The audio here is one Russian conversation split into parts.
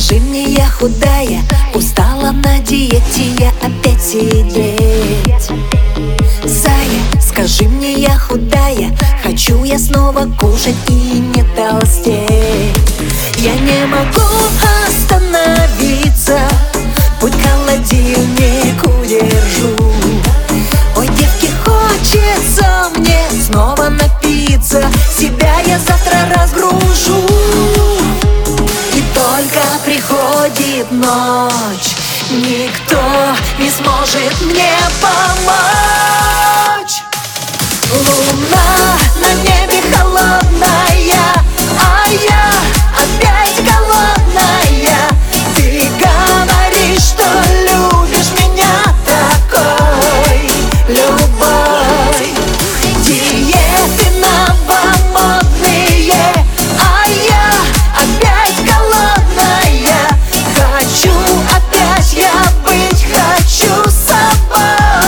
Скажи мне, я худая, устала на диете я опять сидеть. Зая, скажи мне, я худая, хочу я снова кушать и не толстеть. Я не могу остановиться, путь к холодильнику держу. Ой, девки, хочется мне снова напиться, себя я завтра разгружу. И только приходит ночь, никто не сможет мне помочь. Луна на небе холодная, а я опять голодная. Ты говоришь, что любишь меня такой, любовь. Диеты новомодные, а я опять голодная. Хочу опять я быть, хочу собой.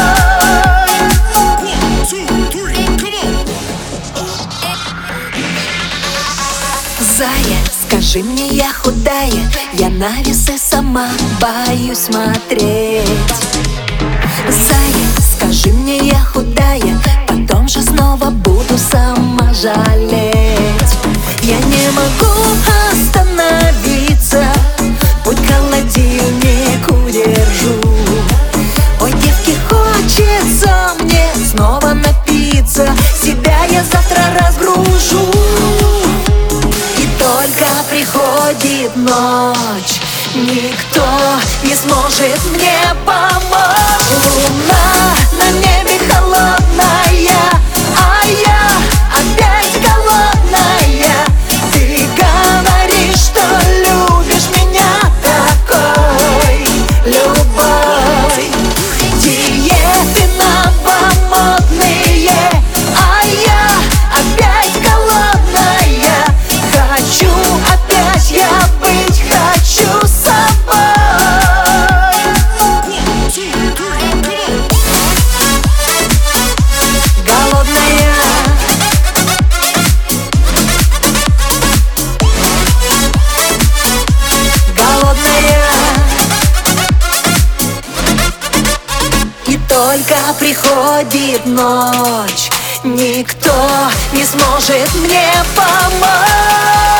Зая, скажи мне, я худая, я на весы сама боюсь смотреть. Зая, скажи мне, я худая, потом же снова буду сама жалеть. Я не могу остановиться, путь к холодильнику держу. Ой, девки, хочется мне снова напиться, себя я завтра разгружу. Только приходит ночь, никто не сможет мне помочь. Луна на небе холодная, а я опять голодная. Ты говоришь, что любишь меня такой, любовь. Диеты новомодные, а я опять голодная. Хочу опять я быть, хочу собой. Голодная. Голодная. И только приходит ночь, никто не сможет мне помочь.